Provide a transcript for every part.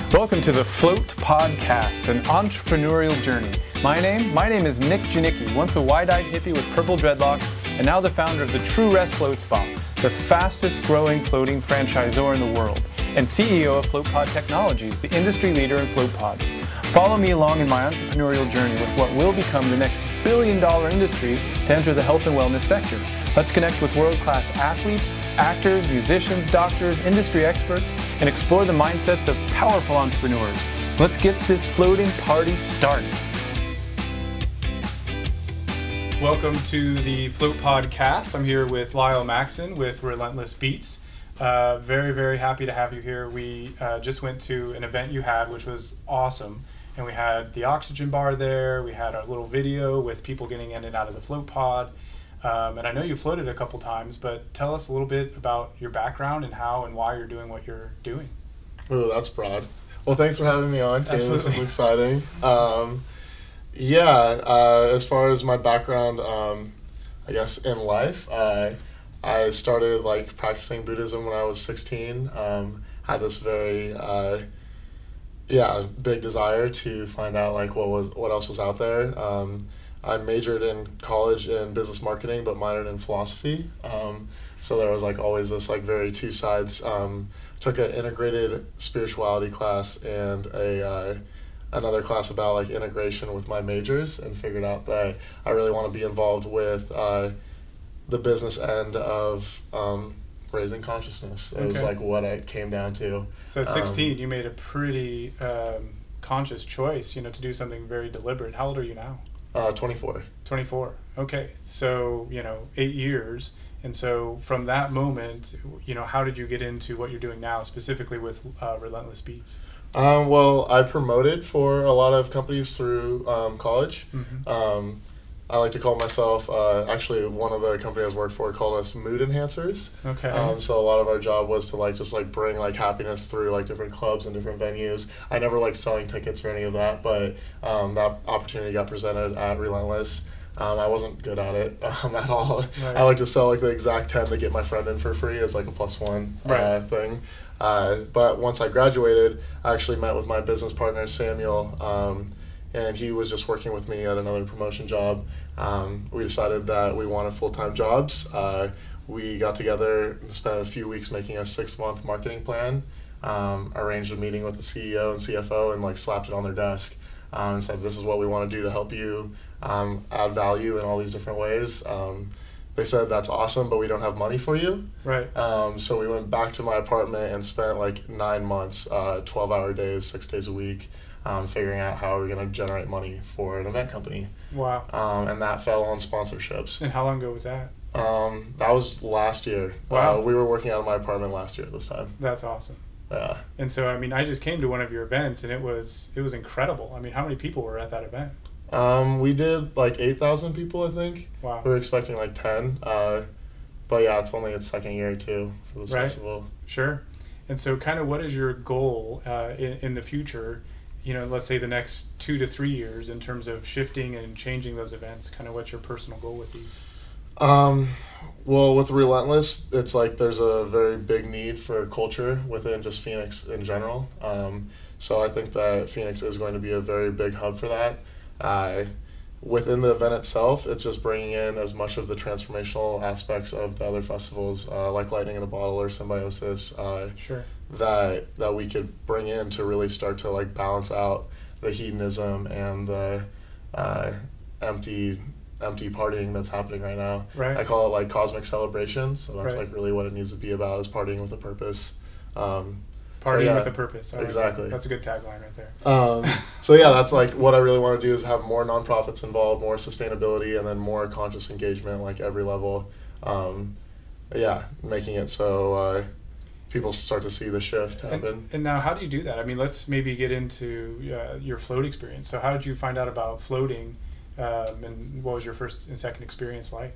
Welcome to the Float Podcast, an entrepreneurial journey. My name is Nick Janicki, once a wide-eyed hippie with purple dreadlocks, and now the founder of the True Rest Float Spa, the fastest growing floating franchisor in the world, and CEO of FloatPod Technologies, the industry leader in float pods. Follow me along in my entrepreneurial journey with what will become the next billion-dollar industry to enter the health and wellness sector. Let's connect with world-class athletes, actors, musicians, doctors, industry experts, and explore the mindsets of powerful entrepreneurs. Let's get this floating party started. Welcome to the Float Podcast. I'm here with Lyle Maxon with Relentless Beats. Very, very happy to have you here. We just went to an event you had, which was awesome. And we had the oxygen bar there. We had our little video with people getting in and out of the float pod. And I know you floated a couple times, but tell us a little bit about your background and how and why you're doing what you're doing. Ooh, that's broad. Well, thanks for having me on, too. Absolutely. This is exciting. As far as my background, I guess in life, I started practicing Buddhism when I was 16. Had this very big desire to find out what else was out there. I majored in college in business marketing, but minored in philosophy. So there was always this very two sides. Took an integrated spirituality class and another class about integration with my majors, and figured out that I really want to be involved with the business end of raising consciousness. It was what it came down to. So at 16, you made a pretty conscious choice, to do something very deliberate. How old are you now? 24. 24. Okay. So, 8 years. And so from that moment, how did you get into what you're doing now, specifically with Relentless Beats? Well, I promoted for a lot of companies through college. Mm-hmm. I like to call myself, actually one of the companies I worked for called us mood enhancers. Okay. So a lot of our job was to bring happiness through different clubs and different venues. I never liked selling tickets or any of that, but that opportunity got presented at Relentless. I wasn't good at it at all. Right. I like to sell the exact 10 to get my friend in for free as a +1 thing. But once I graduated, I actually met with my business partner, Samuel, and he was just working with me at another promotion job. We decided that we wanted full-time jobs. We got together and spent a few weeks making a 6-month marketing plan, arranged a meeting with the CEO and CFO, and slapped it on their desk and said, this is what we want to do to help you add value in all these different ways. They said, that's awesome, but we don't have money for you. Right. So we went back to my apartment and spent 9 months, 12-hour days, 6 days a week, figuring out how we're going to generate money for an event company. Wow. And that fell on sponsorships. And how long ago was that? That was last year. Wow. We were working out of my apartment last year at this time. That's awesome. Yeah. And so, I just came to one of your events, and it was incredible. How many people were at that event? We did 8,000 people, I think. Wow. We were expecting 10. But yeah, it's only its second year too for this festival. Sure. And so kind of what is your goal in the future, let's say the next 2 to 3 years, in terms of shifting and changing those events? Kind of what's your personal goal with these? Well, with Relentless, it's there's a very big need for culture within just Phoenix in general. So I think that Phoenix is going to be a very big hub for that. Within the event itself, it's just bringing in as much of the transformational aspects of the other festivals, like Lightning in a Bottle or Symbiosis, Sure. that we could bring in to really start to balance out the hedonism and the empty partying that's happening right now. Right. I call it cosmic celebration, so that's Right. Really what it needs to be about, is partying with a purpose. Partying with a purpose. Exactly. That's a good tagline right there. That's what I really want to do, is have more nonprofits involved, more sustainability, and then more conscious engagement, every level. Making it so people start to see the shift happen. And now, how do you do that? Let's maybe get into your float experience. So how did you find out about floating, and what was your first and second experience like?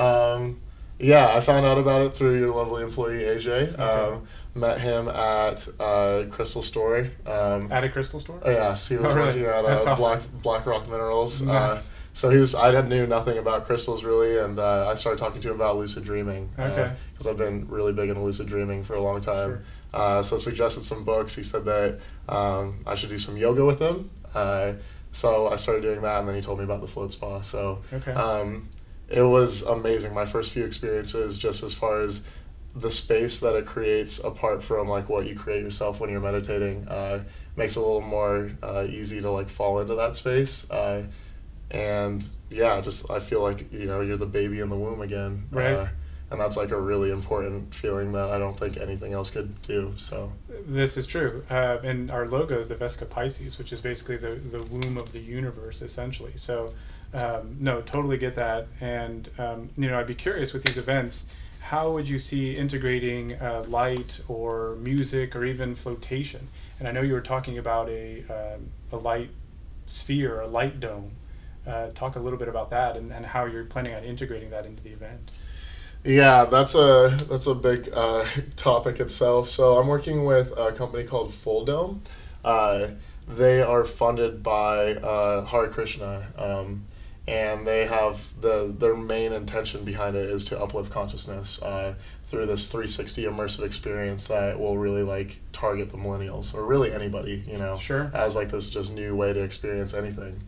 I found out about it through your lovely employee, AJ. Okay. Met him at Crystal Store. At a crystal store? Yes, he was working at awesome. Black Rock Minerals. Nice. So I knew nothing about crystals really, and I started talking to him about lucid dreaming. Okay. Because I've been really big into lucid dreaming for a long time. So suggested some books. He said that I should do some yoga with him. So I started doing that, and then he told me about the float spa. So Okay. It was amazing. My first few experiences, just as far as the space that it creates, apart from like what you create yourself when you're meditating, makes it a little more easy to like fall into that space. And yeah, just I feel like you're the baby in the womb again. Right. And that's like a really important feeling that I don't think anything else could do. So This is true. And our logo is the Vesica Pisces, which is basically the womb of the universe, essentially. So, no, totally get that. And, I'd be curious with these events, how would you see integrating light or music or even flotation? And I know you were talking about a light sphere, a light dome. Talk a little bit about that and how you're planning on integrating that into the event. yeah, that's a big topic itself. So I'm working with a company called Full Dome. They are funded by Hare Krishna, and they have their main intention behind it is to uplift consciousness through this 360 immersive experience that will really like target the millennials or really anybody, Sure. as like this just new way to experience anything.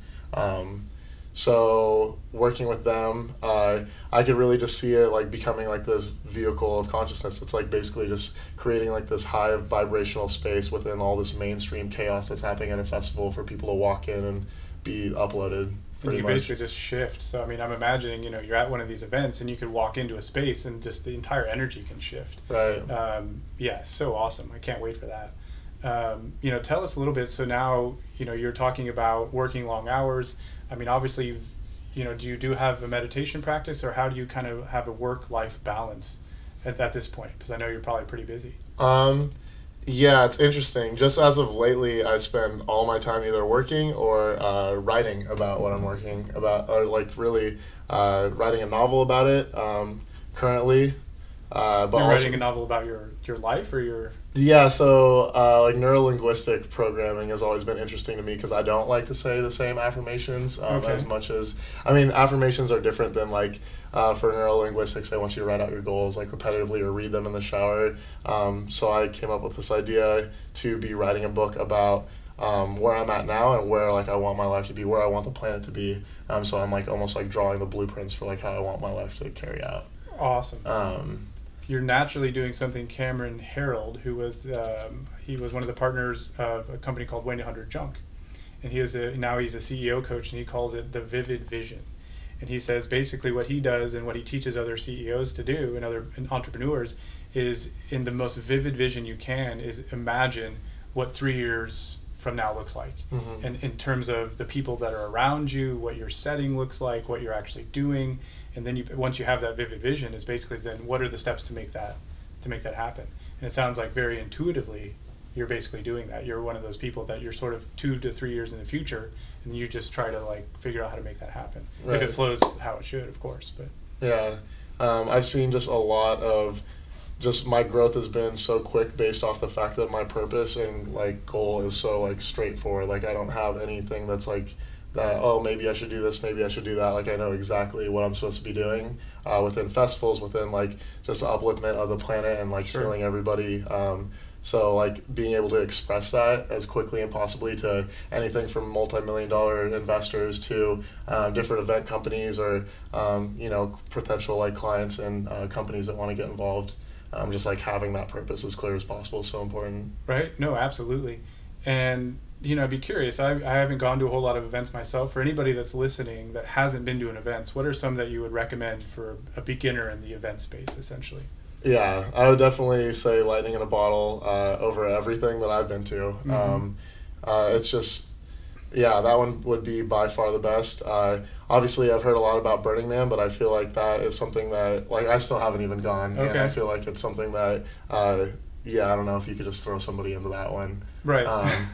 So working with them, I could really just see it like becoming like this vehicle of consciousness. It's like basically just creating like this high vibrational space within all this mainstream chaos that's happening at a festival for people to walk in and be uploaded. And Pretty you much. basically just shift. So, I mean, I'm imagining, you're at one of these events and you could walk into a space and just the entire energy can shift. Right. Yeah, so awesome. I can't wait for that. Tell us a little bit. So now, you're talking about working long hours. I mean, obviously, do you have a meditation practice, or how do you kind of have a work-life balance at this point? Because I know you're probably pretty busy. Yeah, it's interesting. Just as of lately, I spend all my time either working or writing about what I'm working about, or like really writing a novel about it currently. But You're also, writing a novel about your life or your... yeah, so like neurolinguistic programming has always been interesting to me because I don't like to say the same affirmations Okay. as much as, I mean, affirmations are different than like for neurolinguistics, they want you to write out your goals like repetitively or read them in the shower. So I came up with this idea to be writing a book about where I'm at now and where like I want my life to be, where I want the planet to be. So I'm like almost like drawing the blueprints for like how I want my life to carry out. Awesome. You're naturally doing something. Cameron Harold, who was he was one of the partners of a company called Wayne 100 Junk, and now he's a CEO coach, and he calls it the Vivid Vision. And he says basically what he does and what he teaches other CEOs to do and other entrepreneurs is, in the most vivid vision you can, is imagine what 3 years from now looks like. Mm-hmm. And in terms of the people that are around you, what your setting looks like, what you're actually doing. And then once you have that vivid vision, is basically then what are the steps to make that happen. And it sounds like very intuitively you're basically doing that. You're one of those people that you're sort of 2 to 3 years in the future, and you just try to like figure out how to make that happen. Right. If it flows how it should, of course. But yeah, I've seen just a lot of just my growth has been so quick based off the fact that my purpose and like goal is so like straightforward. Like I don't have anything that's like that, oh, maybe I should do this, maybe I should do that. Like I know exactly what I'm supposed to be doing within festivals, within like just the upliftment of the planet and like Sure. healing everybody. So like being able to express that as quickly and possibly to anything from multi-million-dollar investors to different event companies or potential like clients and companies that want to get involved. Just like having that purpose as clear as possible is so important. right? No, absolutely. And I'd be curious. I haven't gone to a whole lot of events myself. For anybody that's listening that hasn't been to an event, what are some that you would recommend for a beginner in the event space, essentially? Yeah, I would definitely say lightning in a bottle over everything that I've been to. Mhm. It's just, yeah, that one would be by far the best. Obviously, I've heard a lot about Burning Man, but I feel like that is something that, like, I still haven't even gone. And Okay. I feel like it's something that, yeah, I don't know if you could just throw somebody into that one. Right.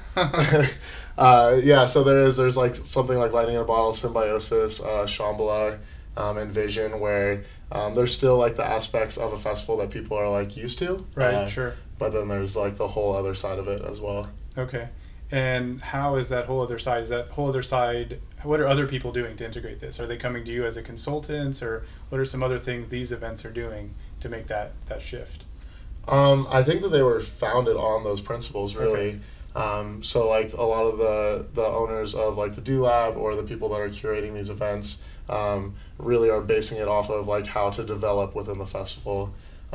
Yeah, so there's like something like lightning in a bottle, Symbiosis, Shambhala, Envision, where there's still like the aspects of a festival that people are like used to. Right, sure. But then there's like the whole other side of it as well. Okay. And how is that whole other side? Is that whole other side, what are other people doing to integrate this? Are they coming to you as a consultant, or what are some other things these events are doing to make that shift? I think that they were founded on those principles, really. So like a lot of the owners of like the Do Lab or the people that are curating these events really are basing it off of like how to develop within the festival.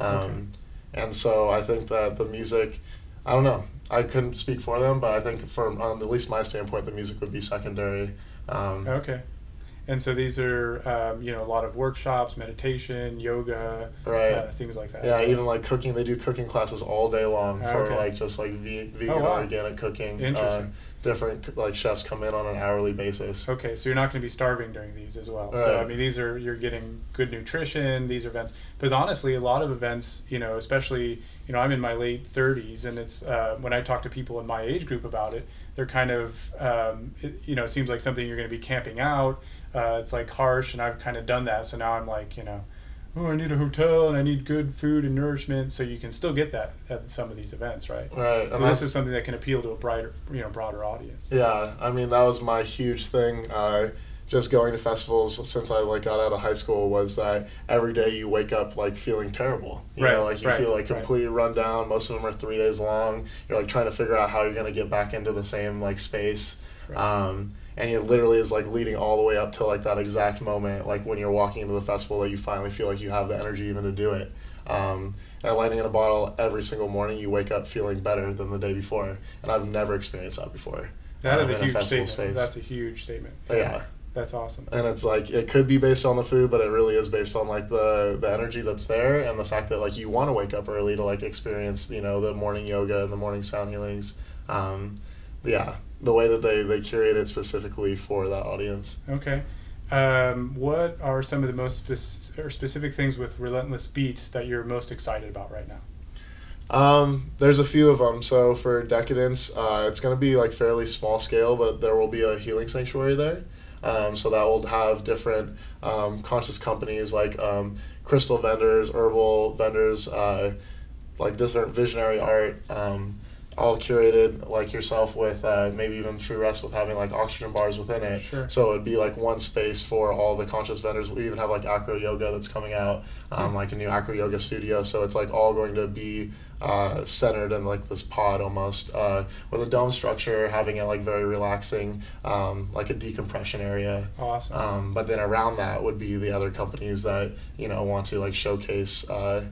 And so I think that the music, I don't know, I couldn't speak for them, but I think from at least my standpoint, the music would be secondary. Okay. And so these are, a lot of workshops, meditation, yoga, right. Things like that. Yeah, even like cooking. They do cooking classes all day long for like just like vegan organic cooking. Interesting. Different like chefs come in on an hourly basis. Okay, so you're not going to be starving during these as well. Right. So I mean, you're getting good nutrition. These events, because honestly, a lot of events, especially I'm in my late 30s, and it's when I talk to people in my age group about it, they're kind of it seems like something you're going to be camping out. It's like harsh, and I've kind of done that. So now I'm like, oh, I need a hotel and I need good food and nourishment. So you can still get that at some of these events, right? Right. So this is something that can appeal to a broader audience. Yeah, I mean that was my huge thing. Just going to festivals since I like got out of high school was that every day you wake up like feeling terrible. You know, like you feel like completely run down. Most of them are 3 days long. You're like trying to figure out how you're gonna get back into the same like space. Right. And it literally is like leading all the way up to like that exact moment, like when you're walking into the festival that you finally feel like you have the energy even to do it. And lighting in a bottle every single morning, you wake up feeling better than the day before. And I've never experienced that before. That is a huge statement. Space. That's a huge statement. Yeah. That's awesome. And it's like, it could be based on the food, but it really is based on like the energy that's there and the fact that like you want to wake up early to like experience, the morning yoga and the morning sound healings. Yeah, the way that they curate it specifically for that audience. Okay. What are some of the most specific things with Relentless Beats that you're most excited about right now? There's a few of them. So for Decadence, it's going to be like fairly small scale, but there will be a healing sanctuary there. So that will have different conscious companies like crystal vendors, herbal vendors, like different visionary art, all curated like yourself with maybe even True Rest with having like oxygen bars within it. Sure. So it'd be like one space for all the conscious vendors. We even have like Acro Yoga that's coming out, like a new Acro Yoga studio. So it's like all going to be centered in like this pod almost with a dome structure, having it like very relaxing, like a decompression area. Awesome. But then around that would be the other companies that want to like showcase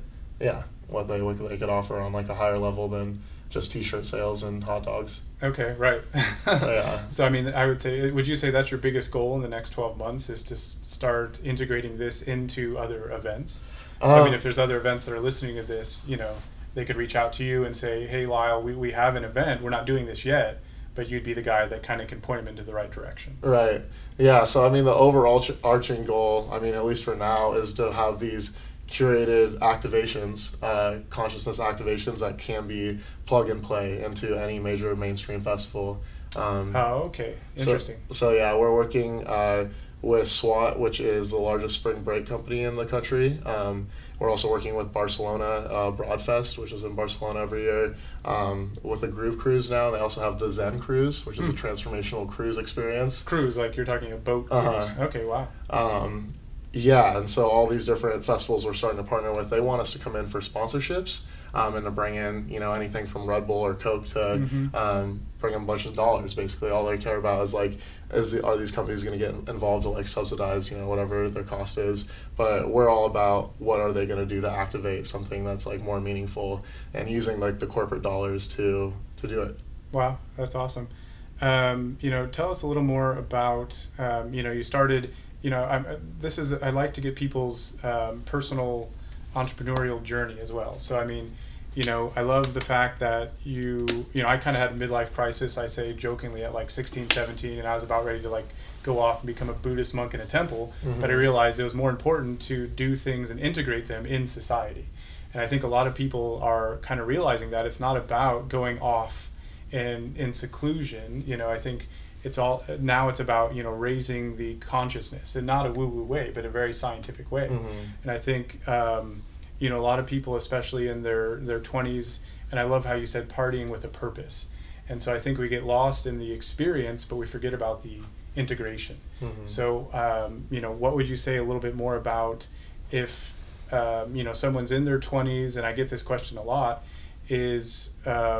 what they could offer on like a higher level than just t-shirt sales and hot dogs. Okay, right. Yeah. So I mean, would you say that's your biggest goal in the next 12 months is to start integrating this into other events? So I mean, if there's other events that are listening to this, they could reach out to you and say, hey, Lyle, we have an event. We're not doing this yet, but you'd be the guy that kind of can point them into the right direction. Right. Yeah. So, I mean, the overall arching goal, I mean, at least for now, is to have these curated activations, consciousness activations that can be plug and play into any major mainstream festival. Okay. Interesting. So yeah, we're working with SWAT, which is the largest spring break company in the country. We're also working with Barcelona Broadfest, which is in Barcelona every year, with the Groove Cruise now. They also have the Zen Cruise, which is a transformational cruise experience. Cruise, like you're talking a boat cruise. Okay, wow. Yeah, and so all these different festivals we're starting to partner with, they want us to come in for sponsorships and to bring in, anything from Red Bull or Coke to bring in a bunch of dollars. Basically, all they care about is like, are these companies going to get involved to like subsidize, whatever their cost is. But we're all about what are they going to do to activate something that's like more meaningful and using like the corporate dollars to do it. Wow, that's awesome. Tell us a little more about, you started. I like to get people's personal entrepreneurial journey as well. So, I mean, I love the fact that I kind of had a midlife crisis, I say jokingly, at like 16, 17, and I was about ready to like go off and become a Buddhist monk in a temple. Mm-hmm. But I realized it was more important to do things and integrate them in society. And I think a lot of people are kind of realizing that it's not about going off in seclusion. I think it's about raising the consciousness in not a woo-woo way, but a very scientific way. Mm-hmm. And I think a lot of people, especially in their 20s, and I love how you said partying with a purpose. And so I think we get lost in the experience, but we forget about the integration. Mm-hmm. So what would you say a little bit more about if someone's in their 20s, and I get this question a lot, is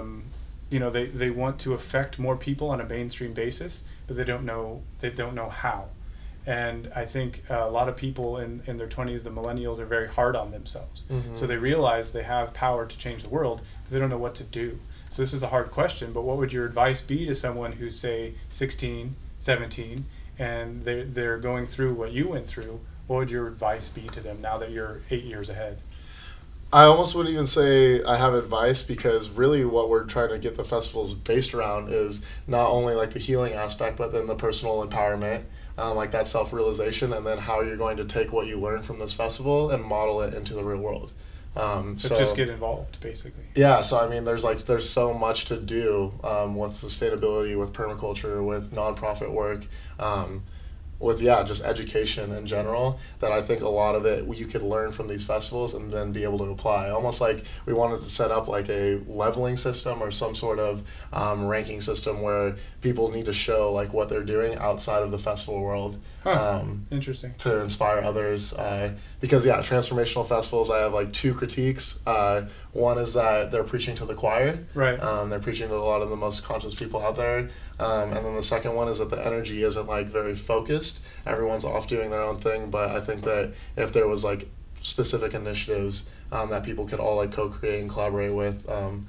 they want to affect more people on a mainstream basis, but they don't know how. And I think a lot of people in their 20s, the millennials, are very hard on themselves. Mm-hmm. So they realize they have power to change the world, but they don't know what to do. So this is a hard question, but what would your advice be to someone who's, say, 16, 17, and they're going through what you went through? What would your advice be to them now that you're 8 years ahead? I almost wouldn't even say I have advice, because really what we're trying to get the festivals based around is not only like the healing aspect, but then the personal empowerment, like that self-realization, and then how you're going to take what you learn from this festival and model it into the real world. So just get involved, basically. Yeah, so I mean, there's so much to do with sustainability, with permaculture, with nonprofit work, with just education in general, that I think a lot of it you could learn from these festivals and then be able to apply. Almost like we wanted to set up like a leveling system or some sort of ranking system where people need to show like what they're doing outside of the festival world. Interesting. To inspire others, because transformational festivals, I have like two critiques. One is that they're preaching to the choir. Right. They're preaching to a lot of the most conscious people out there. And then the second one is that the energy isn't like very focused. Everyone's off doing their own thing, but I think that if there was like specific initiatives that people could all like co-create and collaborate with,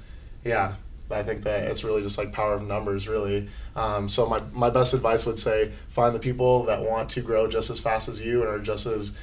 I think that it's really just like power of numbers, really. So my best advice would say, find the people that want to grow just as fast as you and are just as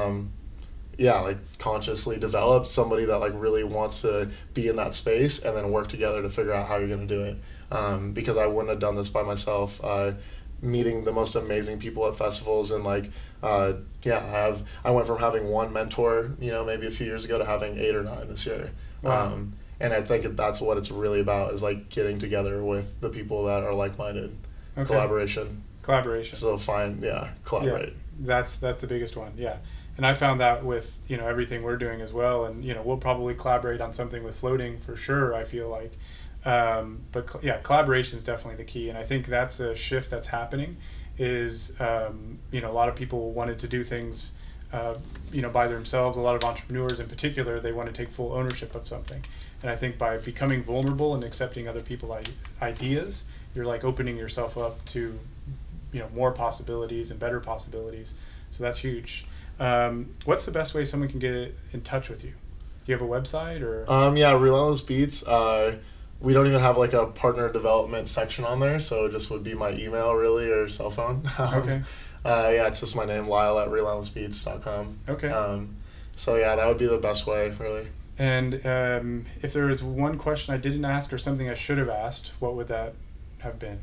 like consciously developed, somebody that like really wants to be in that space, and then work together to figure out how you're going to do it. Because I wouldn't have done this by myself. Meeting the most amazing people at festivals, and like I went from having one mentor, maybe a few years ago, to having 8 or 9 this year. Wow. And I think that's what it's really about, is like getting together with the people that are like-minded. Okay. Collaboration. So collaborate. Yeah, that's the biggest one. Yeah. And I found that with, everything we're doing as well. And, we'll probably collaborate on something with floating for sure, I feel like. Collaboration is definitely the key. And I think that's a shift that's happening is, a lot of people wanted to do things, by themselves. A lot of entrepreneurs in particular, they want to take full ownership of something. And I think by becoming vulnerable and accepting other people's ideas, you're like opening yourself up to, more possibilities and better possibilities. So that's huge. What's the best way someone can get in touch with you? Do you have a website or? Relentless Beats. We don't even have like a partner development section on there, so it just would be my email really, or cell phone. Okay. It's just my name, Lyle@relentlessbeats.com. Okay. That would be the best way, really. And if there is one question I didn't ask or something I should have asked, what would that have been?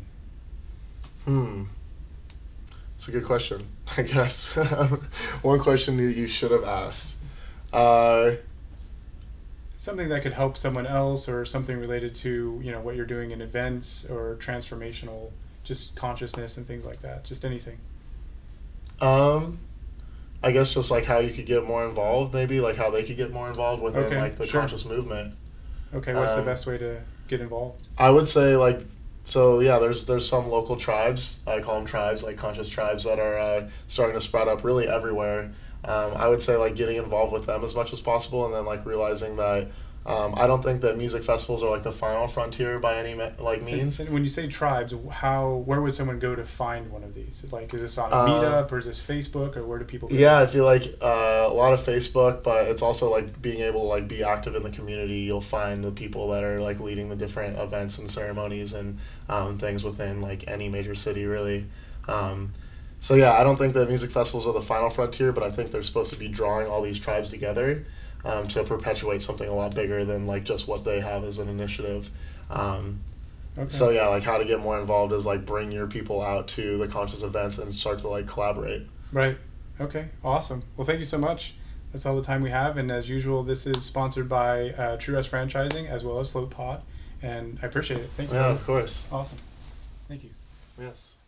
It's a good question, I guess. One question that you should have asked. Something that could help someone else, or something related to, what you're doing in events or transformational, just consciousness and things like that. Just anything. I guess just like how you could get more involved, maybe like how they could get more involved within the conscious movement. Okay, what's the best way to get involved? I would say there's some local tribes, I call them tribes, like conscious tribes, that are starting to sprout up really everywhere. I would say like getting involved with them as much as possible, and then like realizing that I don't think that music festivals are like the final frontier by any means. And when you say tribes, where would someone go to find one of these? Like, is this on a meetup, or is this Facebook, or where do people go? Yeah, I feel like a lot of Facebook, but it's also like being able to like be active in the community. You'll find the people that are like leading the different events and ceremonies and things within like any major city, really. I don't think that music festivals are the final frontier, but I think they're supposed to be drawing all these tribes together to perpetuate something a lot bigger than like just what they have as an initiative. Like how to get more involved is like bring your people out to the conscious events and start to like collaborate. Right. Okay. Awesome. Well, thank you so much. That's all the time we have. And as usual, this is sponsored by True Rest Franchising as well as Float Pod. And I appreciate it. Thank you. Yeah, of course. Awesome. Thank you. Yes.